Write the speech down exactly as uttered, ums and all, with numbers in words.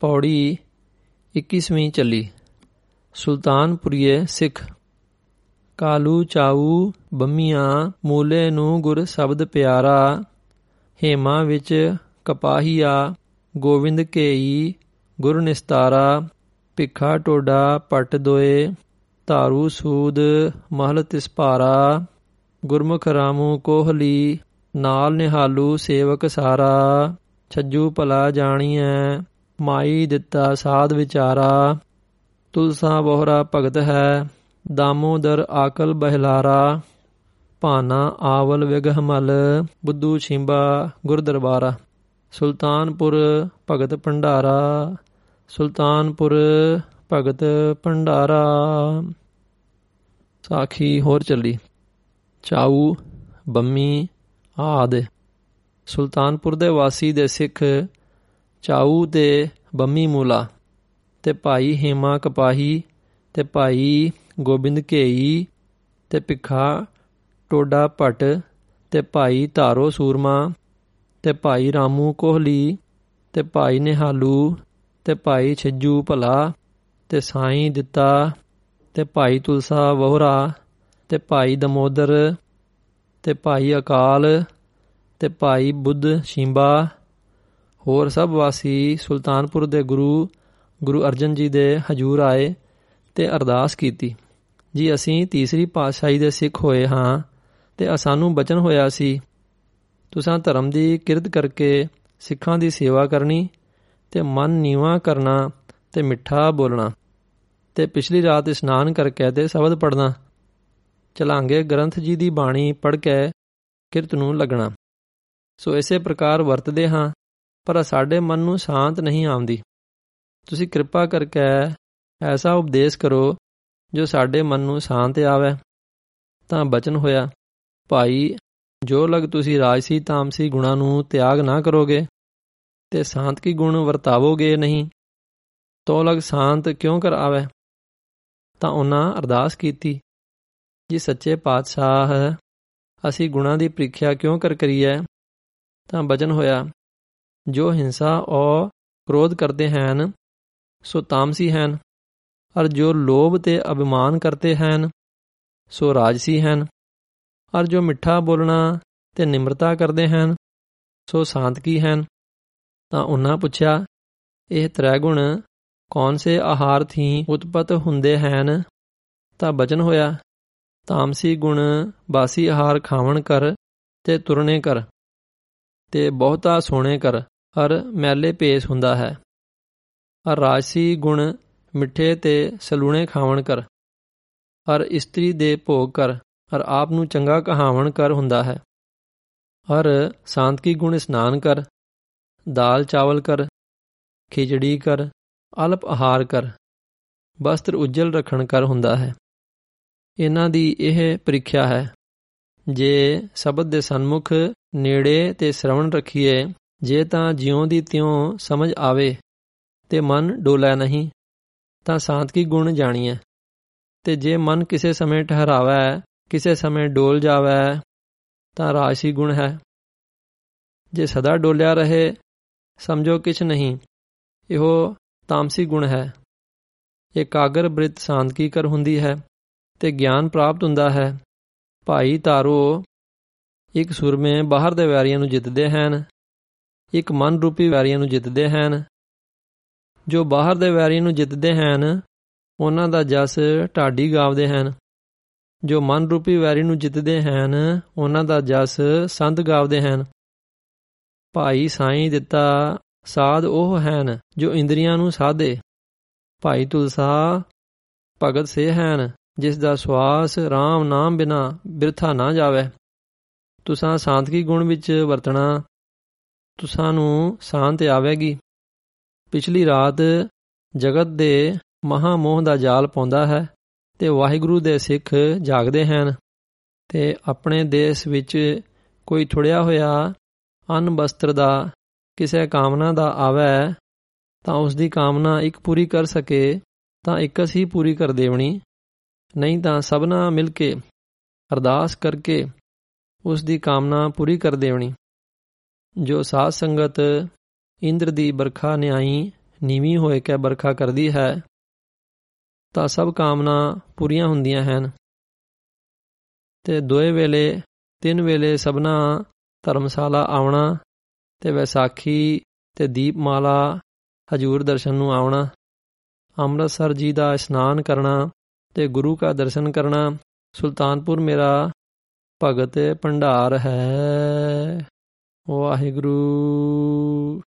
ਪੌੜੀ ਇੱਕੀਸਵੀਂ ਚੱਲੀ। ਸੁਲਤਾਨਪੁਰੀਏ ਸਿੱਖ। ਕਾਲੂ ਚਾਊ ਬੰਮੀਆਂ ਮੂਲੇ ਨੂੰ ਗੁਰ ਸ਼ਬਦ ਪਿਆਰਾ। ਹੇਮਾ ਵਿੱਚ ਕਪਾਹੀਆ ਗੋਬਿੰਦ ਘੇਈ ਗੁਰ ਨਿਸਤਾਰਾ। ਭਿੱਖਾ ਟੋਡਾ ਪੱਟ ਦੋਏ ਧਾਰੂ ਸੂਦ ਮਹਲ ਤਿਸ ਭਾਰਾ। ਗੁਰਮੁਖ ਰਾਮੂ ਕੋਹਲੀ ਨਾਲ ਨਿਹਾਲੂ ਸੇਵਕ ਸਾਰਾ। ਛੱਜੂ ਭਲਾ ਜਾਣੀਐ ਮਾਈ ਦਿੱਤਾ ਸਾਧ ਵਿਚਾਰਾ। ਤੁਲਸਾ ਬੋਹਰਾ ਭਗਤ ਹੈ ਦਾਮੋਦਰ ਆਕਲ ਬਹਿਲਾਰਾ। ਭਾਨਾ ਆਵਲ ਵਿਗਹ ਮਲ ਬੁੱਧੂ ਛਿੰਬਾ ਗੁਰ ਦਰਬਾਰਾ। ਸੁਲਤਾਨਪੁਰ ਭਗਤ ਭੰਡਾਰਾ। ਸੁਲਤਾਨਪੁਰ ਭਗਤ ਭੰਡਾਰਾ। ਸਾਖੀ ਹੋਰ ਚੱਲੀ। ਚਾਊ ਬੰਮੀ ਆਦਿ। ਸੁਲਤਾਨਪੁਰ ਦੇ ਵਾਸੀ ਦੇ ਸਿੱਖ ਚਾਊ ਤੇ ਬੰਮੀ ਮੂਲਾ ਤੇ ਭਾਈ ਹੇਮਾ ਕਪਾਹੀ ਤੇ ਭਾਈ ਗੋਬਿੰਦ ਘੇਈ ਤੇ ਭਿੱਖਾ ਟੋਡਾ ਭੱਟ ਤੇ ਭਾਈ ਧਾਰੋ ਸੂਰਮਾ ਤੇ ਭਾਈ ਰਾਮੂ ਕੋਹਲੀ ਤੇ ਭਾਈ ਨਿਹਾਲੂ ਤੇ ਭਾਈ ਛੱਜੂ ਭਲਾ ਤੇ ਸਾਈਂ ਦਿੱਤਾ ਤੇ ਭਾਈ ਤੁਲਸਾ ਵਹੁਰਾ ਤੇ ਭਾਈ ਦਮੋਦਰ ਤੇ ਭਾਈ ਅਕਾਲ ਤੇ ਭਾਈ ਬੁੱਧ ਸ਼ਿੰਬਾ। ਹੋਰ ਸਭ ਵਾਸੀ ਸੁਲਤਾਨਪੁਰ ਦੇ ਗੁਰੂ ਗੁਰੂ ਅਰਜਨ ਜੀ ਦੇ ਹਜ਼ੂਰ ਆਏ ਤੇ ਅਰਦਾਸ ਕੀਤੀ, ਜੀ ਅਸੀਂ ਤੀਸਰੀ ਪਾਤਸ਼ਾਹੀ ਦੇ ਸਿੱਖ ਹੋਏ ਹਾਂ ਤੇ ਸਾਨੂੰ ਬਚਨ ਹੋਇਆ ਸੀ ਤੁਸਾਂ ਧਰਮ ਦੀ ਕਿਰਤ ਕਰਕੇ ਸਿੱਖਾਂ ਦੀ ਸੇਵਾ ਕਰਨੀ ਤੇ ਮਨ ਨੀਵਾਂ ਕਰਨਾ ਤੇ ਮਿੱਠਾ ਬੋਲਣਾ ਤੇ ਪਿਛਲੀ ਰਾਤ ਇਸ਼ਨਾਨ ਕਰਕੇ ਤੇ ਸ਼ਬਦ ਪੜ੍ਹਨਾ, ਚਲਾਂਗੇ ਗ੍ਰੰਥ ਜੀ ਦੀ ਬਾਣੀ ਪੜ੍ਹ ਕੇ ਕਿਰਤ ਨੂੰ ਲੱਗਣਾ। ਸੋ ਇਸੇ ਪ੍ਰਕਾਰ ਵਰਤਦੇ ਹਾਂ ਪਰ ਸਾਡੇ ਮਨ ਨੂੰ ਸ਼ਾਂਤ ਨਹੀਂ ਆਉਂਦੀ। ਤੁਸੀਂ ਕਿਰਪਾ ਕਰਕੇ ਐਸਾ ਉਪਦੇਸ਼ ਕਰੋ ਜੋ ਸਾਡੇ ਮਨ ਨੂੰ ਸ਼ਾਂਤ ਆਵੇ। ਤਾਂ ਬਚਨ ਹੋਇਆ, ਭਾਈ ਜੋ ਲਗ ਤੁਸੀਂ ਰਾਜਸੀ ਤਾਮਸੀ ਗੁਣਾਂ ਨੂੰ ਤਿਆਗ ਨਾ ਕਰੋਗੇ ਤੇ ਸ਼ਾਂਤਕੀ ਗੁਣ ਵਰਤਾਵੋਗੇ ਨਹੀਂ ਤੋ ਲਗ ਸ਼ਾਂਤ ਕਿਉਂ ਕਰ ਆਵੇ। ਤਾਂ ਉਹਨਾਂ ਅਰਦਾਸ ਕੀਤੀ, ਜੀ ਸੱਚੇ ਪਾਤਸ਼ਾਹ ਅਸੀਂ ਗੁਣਾਂ ਦੀ ਪ੍ਰੀਖਿਆ ਕਿਉਂ ਕਰ ਕਰੀਏ। ਤਾਂ ਬਚਨ ਹੋਇਆ, ਜੋ ਹਿੰਸਾ ਔਰ ਕ੍ਰੋਧ ਕਰਦੇ ਹਨ ਸੋ ਤਾਮਸੀ ਹਨ ਔਰ ਜੋ ਲੋਭ ਤੇ ਅਭਿਮਾਨ ਕਰਤੇ ਹਨ ਸੋ ਰਾਜਸੀ ਹਨ ਔਰ ਜੋ ਮਿੱਠਾ ਬੋਲਣਾ ਤੇ ਨਿਮਰਤਾ ਕਰਦੇ ਹਨ ਸੋ ਸ਼ਾਂਤਕੀ ਹਨ। ਤਾਂ ਉਹਨਾਂ ਪੁੱਛਿਆ, ਇਹ ਤ੍ਰੈ ਗੁਣ ਕੌਣ ਸੇ ਆਹਾਰ ਥੀ ਉਤਪਤ ਹੁੰਦੇ ਹਨ। ਤਾਂ ਬਚਨ ਹੋਇਆ, ਤਾਮਸੀ ਗੁਣ ਬਾਸੀ ਆਹਾਰ ਖਾਵਣ ਕਰ ਤੇ ਤੁਰਨੇ ਕਰ ਤੇ ਬਹੁਤਾ ਸੋਣੇ ਕਰ ਔਰ ਮੈਲੇ ਭੇਸ ਹੁੰਦਾ ਹੈ। ਔਰ ਰਾਜਸੀ ਗੁਣ ਮਿੱਠੇ ਤੇ ਸਲੂਣੇ ਖਾਵਣ ਕਰ ਔਰ ਇਸਤਰੀ ਦੇ ਭੋਗ ਕਰ ਔਰ ਆਪ ਨੂੰ ਚੰਗਾ ਕਹਾਵਣ ਕਰ ਹੁੰਦਾ ਹੈ। ਔਰ ਸ਼ਾਂਤਕੀ ਗੁਣ ਇਸ਼ਨਾਨ ਕਰ, ਦਾਲ ਚਾਵਲ ਕਰ, ਖਿਚੜੀ ਕਰ, ਅਲਪ ਆਹਾਰ ਕਰ, ਬਸਤਰ ਉੱਜਲ ਰੱਖਣ ਕਰ ਹੁੰਦਾ ਹੈ। ਇਹਨਾਂ ਦੀ ਇਹ ਪ੍ਰੀਖਿਆ ਹੈ। ਜੇ ਸ਼ਬਦ ਦੇ ਸਨਮੁਖ ਨੇੜੇ ਤੇ ਸ਼ਰਵਣ ਰੱਖੀਏ, ਜੇ ਤਾਂ ਜਿਉਂ ਦੀ ਤਿਉਂ ਸਮਝ ਆਵੇ ਤੇ ਮਨ ਡੋਲੇ ਨਹੀਂ ਤਾਂ ਸ਼ਾਂਤਕੀ ਗੁਣ ਜਾਣੀਏ। ਤੇ ਜੇ ਮਨ ਕਿਸੇ ਸਮੇਂ ਠਹਿਰਾਵੇ ਕਿਸੇ ਸਮੇਂ ਡੋਲ ਜਾਵੇ ਤਾਂ ਰਾਜਸੀ ਗੁਣ ਹੈ। ਜੇ ਸਦਾ ਡੋਲਿਆ ਰਹੇ ਸਮਝੋ ਕਿਛ ਨਹੀਂ, ਇਹੋ ਤਾਮਸੀ ਗੁਣ ਹੈ। ਇਕਾਗਰ ਬ੍ਰਿਤ ਸ਼ਾਂਤਕੀ ਕਰ ਹੁੰਦੀ ਹੈ ਤੇ ਗਿਆਨ ਪ੍ਰਾਪਤ ਹੁੰਦਾ ਹੈ। ਭਾਈ ਤਾਰੋ ਇੱਕ ਸੂਰਮੇ ਬਾਹਰ ਦੇ ਵੈਰੀਆਂ ਨੂੰ ਜਿੱਤਦੇ ਹਨ, ਇੱਕ ਮਨ ਰੂਪੀ ਵੈਰੀਆਂ ਨੂੰ ਜਿੱਤਦੇ ਹਨ। ਜੋ ਬਾਹਰ ਦੇ ਵੈਰੀਆਂ ਨੂੰ ਜਿੱਤਦੇ ਹਨ ਉਹਨਾਂ ਦਾ ਜਸ ਢਾਡੀ ਗਾਵਦੇ ਹਨ, ਜੋ ਮਨ ਰੂਪੀ ਵੈਰੀ ਨੂੰ ਜਿੱਤਦੇ ਹਨ ਉਹਨਾਂ ਦਾ ਜਸ ਸੰਤ ਗਾਵਦੇ ਹਨ। ਭਾਈ ਸਾਈਂ ਦਿੱਤਾ ਸਾਧ ਉਹ ਹਨ ਜੋ ਇੰਦਰੀਆਂ ਨੂੰ ਸਾਧੇ। ਭਾਈ ਤੁਲਸਾ ਭਗਤ ਸੇ ਹਨ ਜਿਸ ਦਾ ਸਵਾਸ ਰਾਮ ਨਾਮ ਬਿਨਾ ਬਿਰਥਾ ਨਾ ਜਾਵੇ। ਤੁਸਾਂ ਸ਼ਾਂਤਕੀ ਗੁਣ ਵਿੱਚ ਵਰਤਣਾ, ਤੁਸਾਂ ਨੂੰ ਸ਼ਾਂਤ ਆਵੇਗੀ। ਪਿਛਲੀ ਰਾਤ ਜਗਤ ਦੇ ਮਹਾਮੋਹ ਦਾ ਜਾਲ ਪਾਉਂਦਾ ਹੈ ਤੇ ਵਾਹਿਗੁਰੂ ਦੇ ਸਿੱਖ ਜਾਗਦੇ ਹਨ ਤੇ ਆਪਣੇ ਦੇਸ਼ ਵਿੱਚ ਕੋਈ ਥੁੜਿਆ ਹੋਇਆ ਅੰਨ ਬਸਤਰ ਦਾ ਕਿਸੇ ਕਾਮਨਾ ਦਾ ਆਵੇ ਤਾਂ ਉਸ ਦੀ ਕਾਮਨਾ ਇੱਕ ਪੂਰੀ ਕਰ ਸਕੇ ਤਾਂ ਇੱਕਸ ਹੀ ਪੂਰੀ ਕਰ ਦੇਵਣੀ, ਨਹੀਂ ਤਾਂ ਸਭਨਾ ਮਿਲ ਕੇ ਅਰਦਾਸ ਕਰਕੇ ਉਸ ਦੀ ਕਾਮਨਾ ਪੂਰੀ ਕਰ ਦੇਵਣੀ। ਜੋ ਸਾਧ ਸੰਗਤ ਇੰਦਰ ਦੀ ਬਰਖਾ ਨਿਆਈ ਨੀਵੀਂ ਹੋਏ ਕੇ ਬਰਖਾ ਕਰਦੀ ਹੈ ਤਾਂ ਸਭ ਕਾਮਨਾ ਪੂਰੀਆਂ ਹੁੰਦੀਆਂ ਹਨ। ਤੇ ਦੋਏ ਵੇਲੇ ਤਿੰਨ ਵੇਲੇ ਸਭਨਾ ਧਰਮਸ਼ਾਲਾ ਆਉਣਾ ਤੇ ਵਿਸਾਖੀ ਤੇ ਦੀਪਮਾਲਾ ਹਜੂਰ ਦਰਸ਼ਨ ਨੂੰ ਆਉਣਾ। ਅੰਮ੍ਰਿਤਸਰ ਜੀ ਦਾ ਇਸ਼ਨਾਨ ਕਰਨਾ ਤੇ ਗੁਰੂ ਕਾ ਦਰਸ਼ਨ ਕਰਨਾ। ਸੁਲਤਾਨਪੁਰ ਮੇਰਾ ਭਗਤ ਭੰਡਾਰ ਹੈ। ਵਾਹਿਗੁਰੂ।